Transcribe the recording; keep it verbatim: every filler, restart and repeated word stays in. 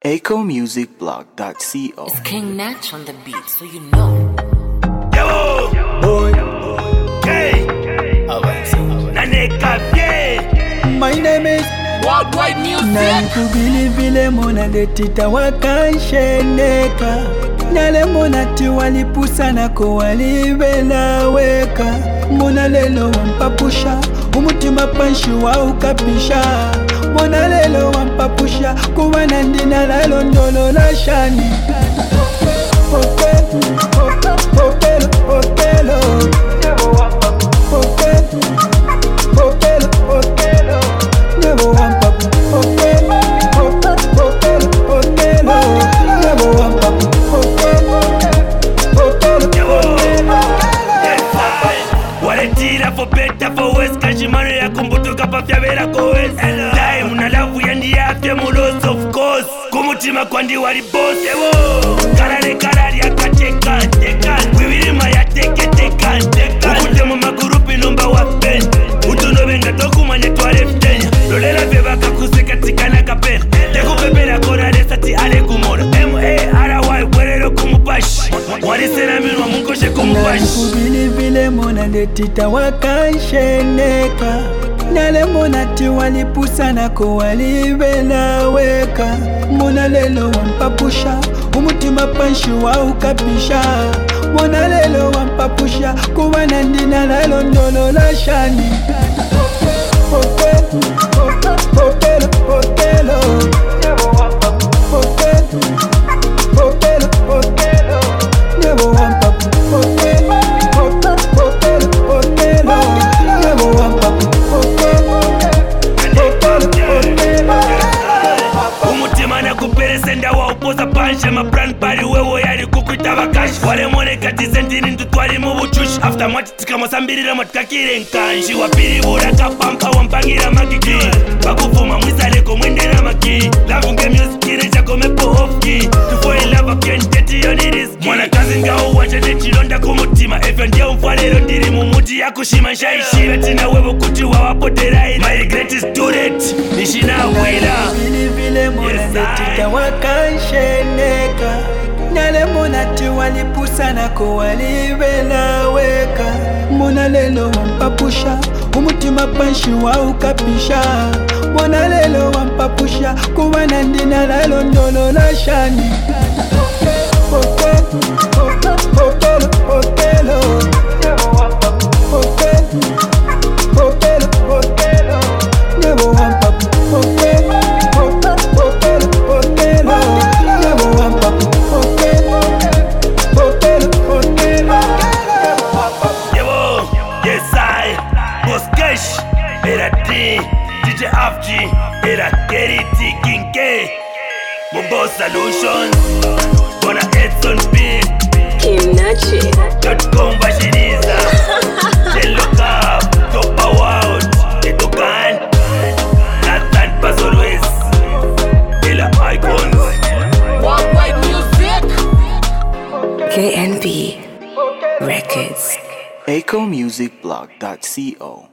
echo music blog dot co. It's King Natch on the beat, so you know. Yo, boy, K, Naneka Pie. My name is Worldwide Music. Nankubili vile mona letita wakansheneka Nale mona tiwalipusa nako walibela weka Mona lelo wampapusha umutima panshi wa ukapisha Mona lelo wampapusha kuwa nandina lalo ndolo la shani Hotelo, hotelo, hotelo Hotelo, hotelo, hotelo Never want papu, hotel, hotel, hotel, hotel. Never want papu, hotel, hotel, hotel. Waletira for better for worse, kashimano ya kumbutuka pafya vera koes. Time na lavu yandi afya mulos of course. Kumutima kwandi wali boss. Karare karari akateka teka. Wiwirima ya teke teka teka. Ukutemo magurupi numba wapen. Utuno venga toku manye tuwale ftenya. Lolela beba kakuseka tikana kapena. Leku pepera kona resati ale kumora. M A R Y werero kumupashi. Warisena minwa mungoshe kumupashi. Nankubili vile mona letita wakansheneka Nale mona tiwalipusa nako walibela weka Mona lelo wampapusha umutima panshi wa ukapisha Mona lelo wampapusha kuwa nandina lalo ndolo la shani Hotel, hotel, hotel, hotel Hotel, hotel, hotel Never want papu, hotel, hotel, hotel, hotel Never want papu, hotel, hotel, hotel Umutima na kupere senda wa upoza pansha Mapran pari wewo yari kukuita bakashi Wale mwone kati sentini ntutwali mubuchushi After mwati tika mwasambirira mwatukakire nkanshi Wapiri buraka pampa wampangira makiki Bakufuma mwisaleko mwendera maki Lavunge music irecha kome pohofki Tufo ilava kienteti yoni riski Mwana kazi ngao wacha nechilonda kumutima Efyo ndia umfalero ndiri mumuti ya kushima nshaishi Betina wewo kuti wawapotera ina My regret is too late Nishina wila Vile vile mona letita wakansheneka Nale mona tiwalipusa nako walibela weka Mona lelo wampapusha umutima panshi wa ukapisha Mona lelo wampapusha kuwa nandina lalo ndolo la shani Hotel, hotel, hotel, hotel Hotel, hotel, hotel Never want papu, hotel, hotel, hotel, hotel Never want papu, hotel, hotel, hotel Yewo, yes I Boss Cash, era T D J F G, era Terry T King K Mobo Solutions Bona Edson B King Natch. Dot com Bashiriza Jello Cup Topa World Etokan Nathan Pazolwes Ela Icons Worldwide Music. K N B Records. echo music blog dot co.